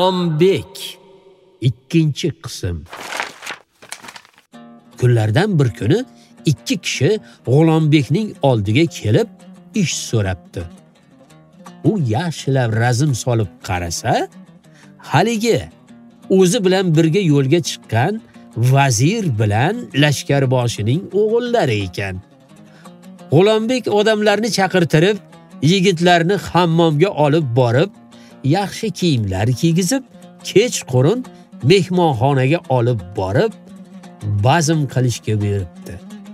G'ulombek. Ikkinchi qism. Kunlardan bir kuni ikki kishi G'ulombekning oldiga kelib ish so'rabdi. U yaxshilab razm solib qarasa, haligi o'zi bilan birga yo'lga chiqqan vazir bilan lashkarboshining o'g'illari ekan. G'ulombek odamlarni chaqirtirib, yigitlarni hammomga olib borib, yaxshi kiyimlar kiygizib, kechqurun mehmonxonaga olib borib, bazm qilishga buyuribdi.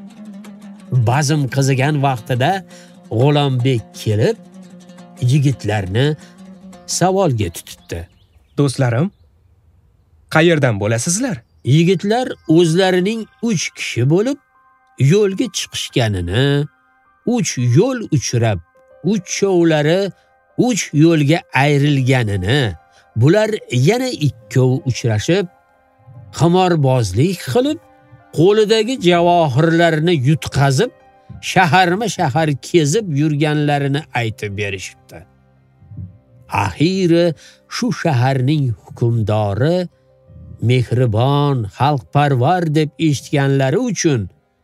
Bazm qizigan vaqtida G'ulombek kelib, yigitlarni savolga tutibdi. Do'stlarim, qayerdan bo'lasizlar? Yigitlar o'zlarining 3 kishi bo'lib yo'lga chiqishganini, 3 yo'l uchrab, 3 chovlari 3 yo'lga ayrilganini, bular yana ikkov uchrashib, qimorbozlik qilib, qo'lidagi javohirlarni yutqazib, shaharma-shahar kezib yurganlarini aytib berishibdi. Axiri shu shaharning hukmdori mehribon, xalqparvar deb eshitganlari uchun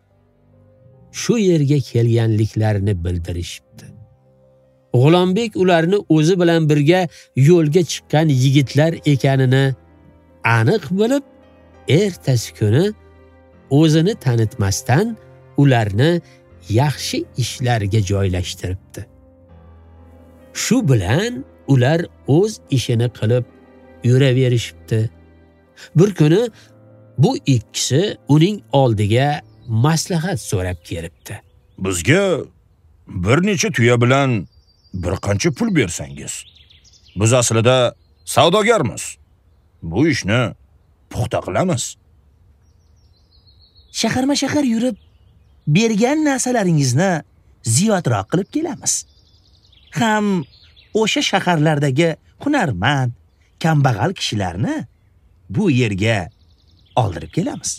shu yerga kelganliklarini bildirishibdi. G'ulombek ularni o'zi bilan birga yo'lga chiqqan yigitlar ekanini aniq bilib, ertasi kuni o'zini tanitmasdan ularni yaxshi ishlarga joylashtiribdi. Shu bilan ular o'z ishini qilib yuraverishibdi. Bir kuni bu ikkisi uning oldiga maslahat so'rab kelibdi. Bizga bir necha tuya bilan bir qancha pul bersangiz. Biz aslida savdogarmiz. Bu ishni puxta qilamiz. Shaharma-shahar yurib, bergan narsalaringizni ziyodroq qilib kelamiz. Ham o'sha shaharlardagi hunarmand, kambag'al kishilarni bu yerga oldirib kelamiz.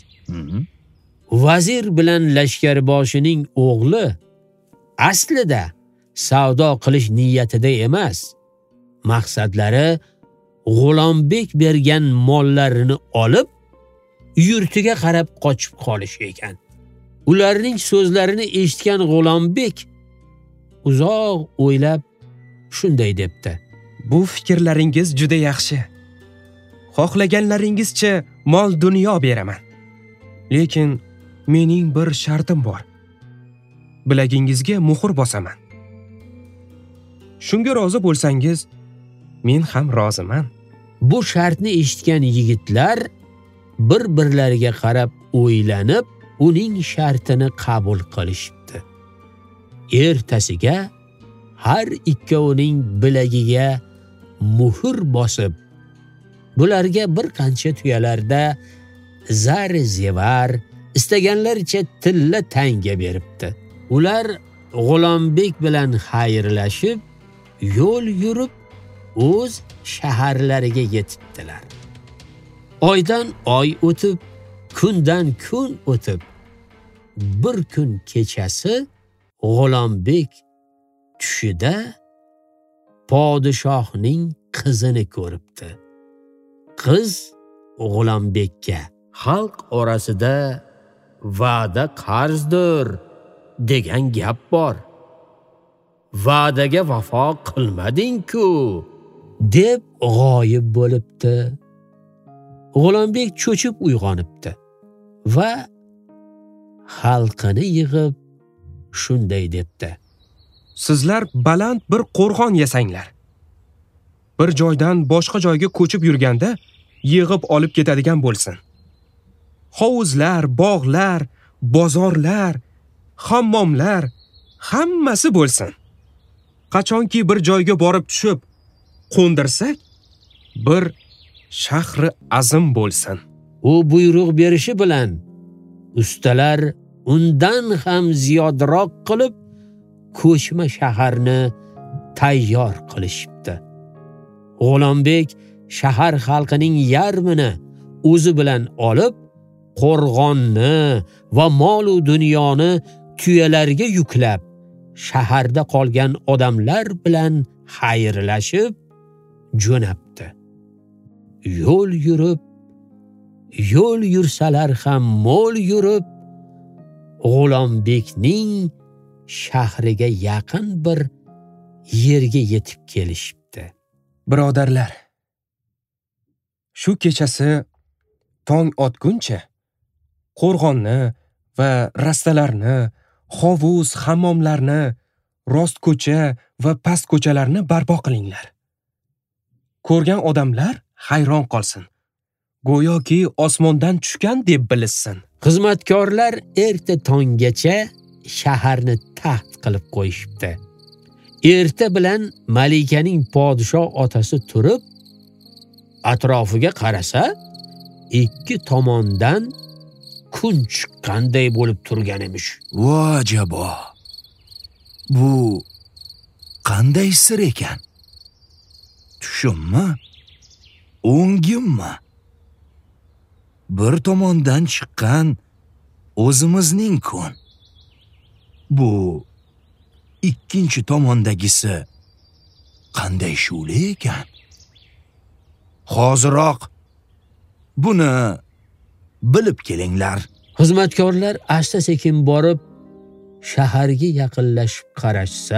Vazir bilan lashkarboshining o'g'li aslida savdo qilish niyatida emas. Maqsadlari G'ulombek bergan mollarini olib, yurtiga qarab qochib qolish ekan. Ularning so'zlarini eshitgan G'ulombek uzoq o'ylab shunday debdi. Bu fikrlaringiz juda yaxshi. Xohlaganlaringizcha mol dunyo beraman. Lekin mening bir shartim bor. Bilagingizga muhr bosaman. Shunga rozi bo'lsangiz, men ham roziman. Bu shartni eshitgan yigitlar bir-birlariga qarab o'ylanib, uning shartini qabul qilishibdi. Ertasiga har ikkovining bilagiga muhr bosib, bularga bir qancha tuyalarda zar-zevar, istaganlaricha tilla tanga beribdi. Ular G'ulombek bilan xayrlashib, yo'l yurib, o'z shaharlariga yetibdilar. Oydan oy o'tib, kundan kun o'tib, bir kun kechasi G'ulombek tushida podshohning qizini ko'ribdi. Qiz G'ulombekka: "Xalq orasida va'da qarzdir degan gap bor. Va'daga vafo qilmading-ku" deb g'oyib bo'libdi. G'ulombek cho'chib uyg'onibdi va xalqini yig'ib shunday debdi: Sizlar baland bir qo'rg'on yasanglar. Bir joydan boshqa joyga ko'chib yurganda yig'ib olib ketadigan bo'lsin. Hovuzlar, bog'lar, bozorlar, hammomlar hammasi bo'lsin. Qachonki bir joyga borib tushib qo'ndirsak, bir shahri azim bo'lsin. U buyruq berishi bilan ustalar undan ham ziyodroq qilib ko'chma shaharni tayyor qilishibdi. G'ulombek shahar xalqining yarmini o'zi bilan olib, qo'rg'onni va mol va dunyoni tuyalarga yuklab, shaharda qolgan odamlar bilan xayrlashib jo'nabdi. yo'l yursalar ham mo'l yurib, G'ulombekning shahriga yaqin bir yerga yetib kelishibdi. Birodarlar, shu kechasi tong otguncha qo'rg'onni va rastalarni, hovuz, hammomlarni, rost ko'cha va past ko'chalarni barpo qilinglar. Ko'rgan odamlar hayron qolsin. Go'yoki osmondan tushgan deb bilishsin. Xizmatkorlar erta tonggacha shaharni taxt qilib qo'yishibdi. Erta bilan malikaning podshoh otasi turib, atrofiga qarasa, ikki tomondan kun chiqqanday bo'lib turgan emish. Vo ajabo. Bu qanday sir ekan? Tushimmi? O'ngimmi? Bir tomondan chiqqan o'zimizning kun. Bu ikkinchi tomondagisi qanday shu'la ekan? Hoziroq buni bilib kelinglar. Xizmatkorlar asta-sekin borib shaharga yaqinlashib qarashsa,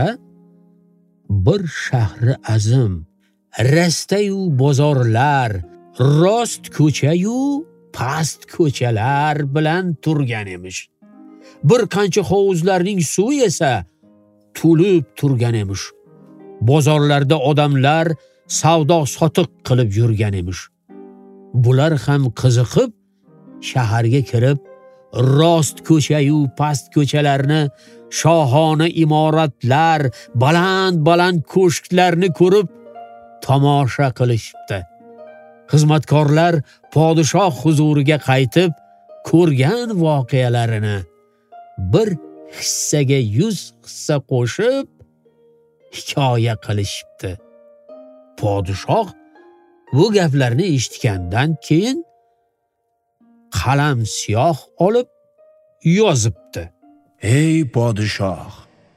bir shahri azim, rasta-yu bozorlar, rost ko'cha-yu past ko'chalar bilan turgan emish. Bir qancha hovuzlarning suvi esa to'lib turgan emish. Bozorlarda odamlar savdo sotiq qilib yurgan emish. Bular ham qiziqib shaharga kirib, rost ko'cha-yu past ko'chalarni, shohona imoratlar, baland ko'shklarni ko'rib tomosha qilishibdi. Xizmatkorlar podshoh huzuriga qaytib, ko'rgan voqealarini bir hissaga 100 hissa qo'shib hikoya qilishibdi. Podshoh bu gaplarni eshitgandan keyin qalam siyoh olib yozibdi. Ey podshoh,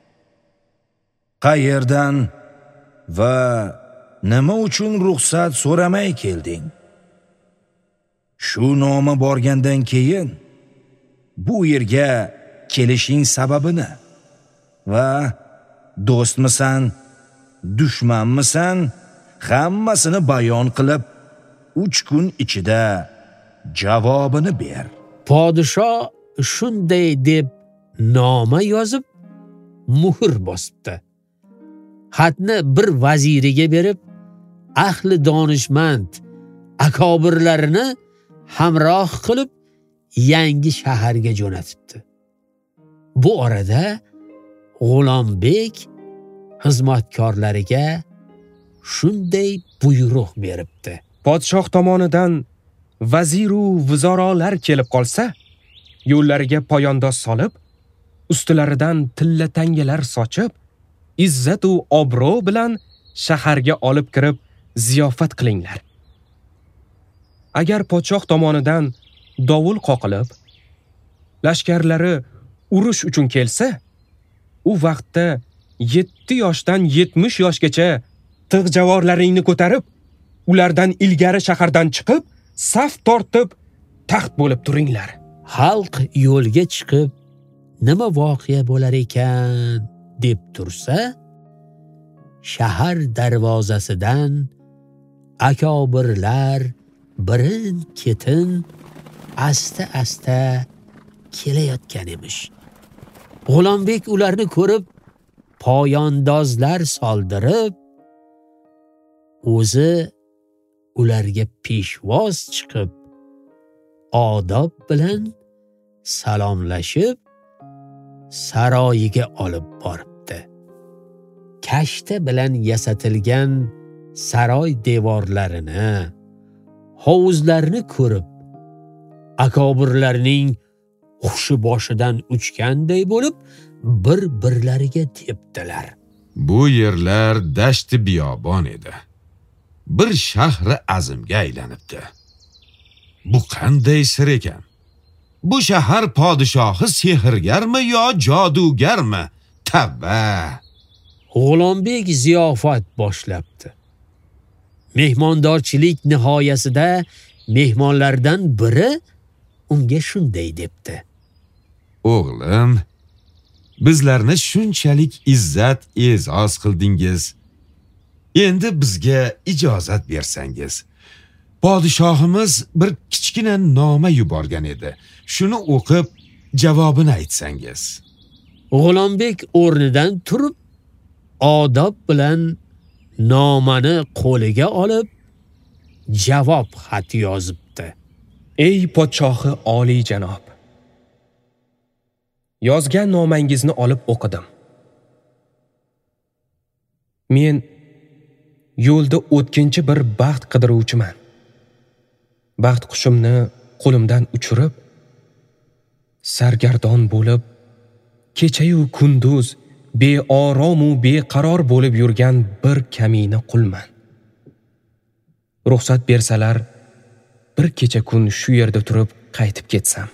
qayerdan va nima uchun ruxsat so'ramay kelding? Shu nomi borgandan keyin bu yerga kelishing sababini va do'stmisan, dushmanmisan, hammasini bayon qilib 3 kun ichida javobini ber. Podshoh shunday deb noma yozib, muhr bosibdi. Xatni bir vaziriga berib, ahli donishmand akobirlarini hamroh qilib yangi shaharga jo'natibdi. Bu orada G'ulombek xizmatkorlariga shunday buyruq beribdi. Podshoh tomonidan vaziru vizorolar kelib qolsa, yo'llariga poyandoz solib, ustilaridan tilla tangalar sochib, izzat va obro' bilan shaharga olib kirib ziyofat qilinglar. Agar podshoh tomonidan dovul qoqilib, lashkarlari urush uchun kelsa, u vaqtda 7 yoshdan 70 yoshgacha tig' javorlaringni ko'tarib, ulardan ilgari shahardan chiqib, saf tortib, taxt bo'lib turinglar. Xalq yo'lga chiqib, nima voqea bo'lar ekan deb tursa, shahar darvozasidan akobirlar birin-ketin asta-asta kelayotgan emish. G'ulombek ularni ko'rib, poyandozlar soldirib, o'zi ularga peshvoz chiqib, odob bilan salomlashib, saroyiga olib boribdi. Kashta bilan yasatilgan saroy devorlarini, hovuzlarni ko'rib, akobirlarning hushi boshidan uchganday bo'lib, bir-birlariga tepdilar. Bu yerlar dashti biyobon edi. Bir shahri azimga aylanibdi. Bu qanday sir ekan? Bu shahar podshohi sehrgarmi yo jodugarmi? Tavba! G'ulombek ziyofat boshlabdi. Mehmondorchilik nihoyasida mehmonlardan biri unga shunday debdi: O'g'lim, bizlarni shunchalik izzat e'zoz qildingiz. Endi bizga ijozat bersangiz. Podshohimiz bir kichkina noma yuborgan edi. Shuni o'qib javobini aytsangiz. G'ulombek o'rnidan turib, odob bilan nomani qo'liga olib, javob xati yozibdi. Ey podshohi oliy janob, yozgan nomangizni olib o'qidim. Men yo'lda o'tkinchi bir baxt qidiruvchiman. Baxt qushimni qo'limdan uchirib, sargardon bo'lib, kecha-yu kunduz beorom u beqaror bo'lib yurgan bir kamina qulman. Ruxsat bersalar, bir kecha kun shu yerda turib qaytib ketsam.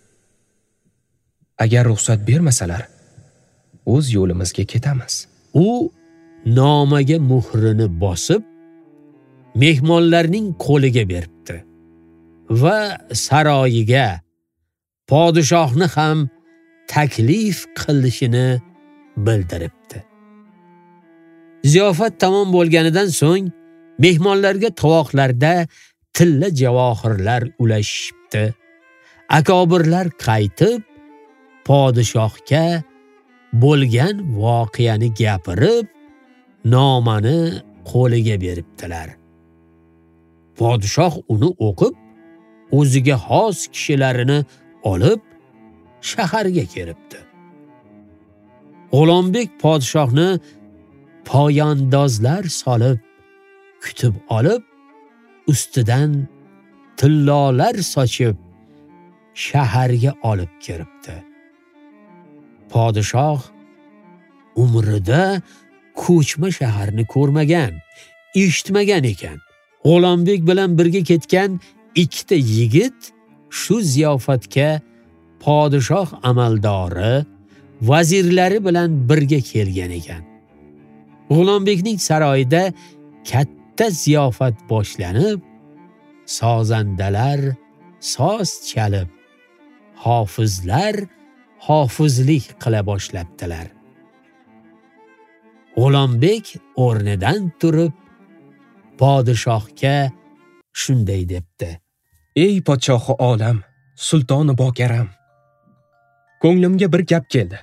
Agar ruxsat bermasalar, o'z yo'limizga ketamiz. U nomaga muhrini bosib, mehmonlarning qo'liga beribdi va saroyiga podshohni ham taklif qilishini bildiribdi. Ziyofat tamom bo'lganidan so'ng mehmonlarga tovoqlarda tilla javohirlar ulashibdi. Akobirlar qaytib podshohga bo'lgan voqeani gapirib, nomani qo'liga beribdilar. Podshoh uni o'qib, o'ziga xos kishilarini olib shaharga kelibdi. G'ulombek podshohni poyandozlar solib kutib olib, ustidan tillolar sochib shaharga olib kiribdi. Podshoh umrida ko'chma shaharni ko'rmagan, eshitmagan ekan. G'ulombek bilan birga ketgan ikkita yigit shu ziyofatga podshoh amaldori, vazirlari bilan birga kelgan ekan. G'ulombekning saroyida katta ziyofat boshlanib, sozandalar soz chalib, hofizlar hofizlik qila boshlabdilar. G'ulombek o'rnidan turib podshohga shunday debdi: Ey podshohi olam, sultoni bokaram, ko'nglimga bir gap keldi.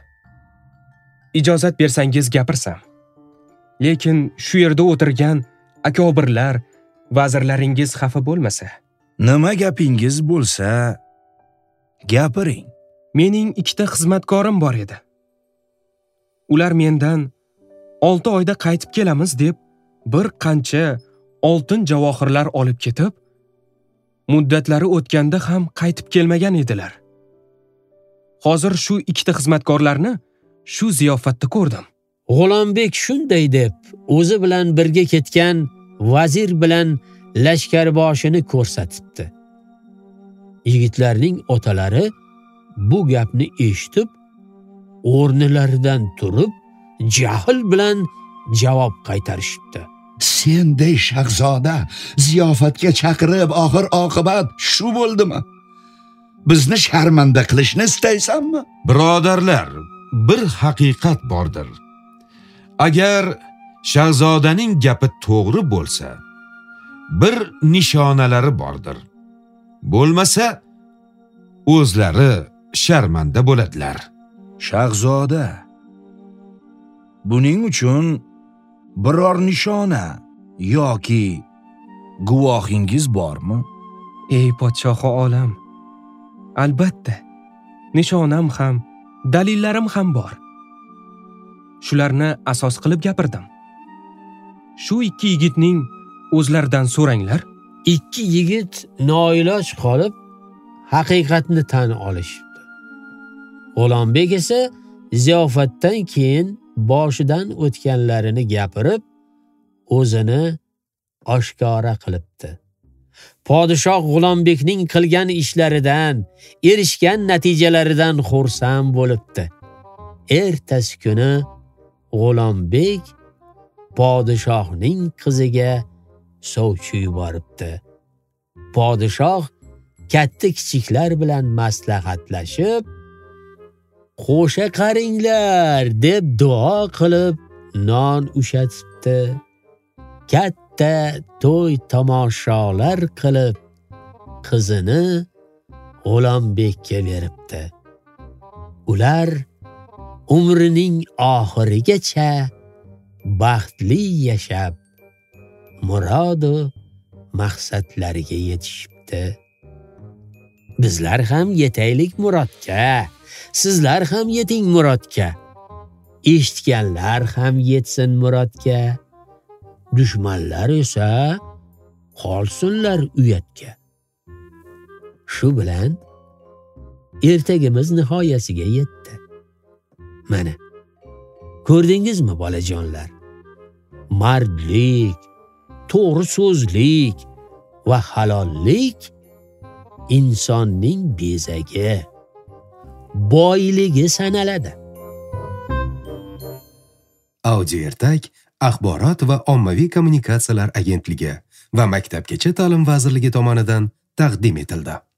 Ijozat bersangiz gapirsam. Lekin shu yerda o'tirgan akobirlar, vazirlaringiz xafa bo'lmasa. Nima gapingiz bo'lsa, gapiring. Mening ikkita xizmatkorim bor edi. Ular mendan 6 oyda qaytib kelamiz deb bir qancha oltin javohirlar olib ketib, muddatlari o'tganda ham qaytib kelmagan edilar. Hozir shu ikkita xizmatkorlarni shu ziyofatda ko'rdim. G'ulombek shunday deb o'zi bilan birga ketgan vazir bilan lashkarboshini ko'rsatibdi. Yigitlarning otalari bu gapni eshitib, o'rnilaridan turib, jahl bilan javob qaytarishibdi. Senday shahzoda ziyofatga chaqirib, oxir oqibat shu bo'ldimi? Bizni sharmanda qilishni istaysanmi? Birodarlar, bir haqiqat bordir. Agar shahzodaning gapi to'g'ri bo'lsa, bir nishonalari bordir. Bo'lmasa, o'zlari sharmanda bo'ladilar. Shahzoda, buning uchun biror nishona yoki guvohingiz bormi? Ey podshohi olam, albatta, nishonam ham, dalillarim ham bor. Shularni asos qilib gapirdim. Shu ikki yigitning o'zlaridan so'ranglar. Ikki yigit noiloj qolib haqiqatni tan olishibdi. G'ulombek esa ziyofatdan keyin boshidan o'tganlarini gapirib, o'zini oshkora qilibdi. Podshoh G'ulombekning qilgan ishlaridan, erishgan natijalaridan xursand bo'libdi. Ertasi kuni G'ulombek podshohning qiziga sovchi yuboribdi. Podshoh katta kichiklar bilan maslahatlashib, qo'sha qaringlar deb duo qilib non ushatibdi. Katta to'y tomoshalar qilib qizini G'ulombekka beribdi. Ular umrining oxirigacha baxtli yashab, murod va maqsadlariga yetishibdi. Bizlar ham yetaylik murodga, sizlar ham yeting murodga. Eshitganlar ham yetsin murodga. Dushmanlar esa qolsinlar uyatga. Shu bilan ertagimiz nihoyasiga yetdi. Mana, ko'rdingizmi bolajonlar? Mardlik, to'g'ri so'zlik va halollik insonning bezagi, boyligi sanaladi. Audio ertak Axborot va ommaviy kommunikatsiyalar agentligi va Maktabgacha ta'lim vazirligi tomonidan taqdim etildi.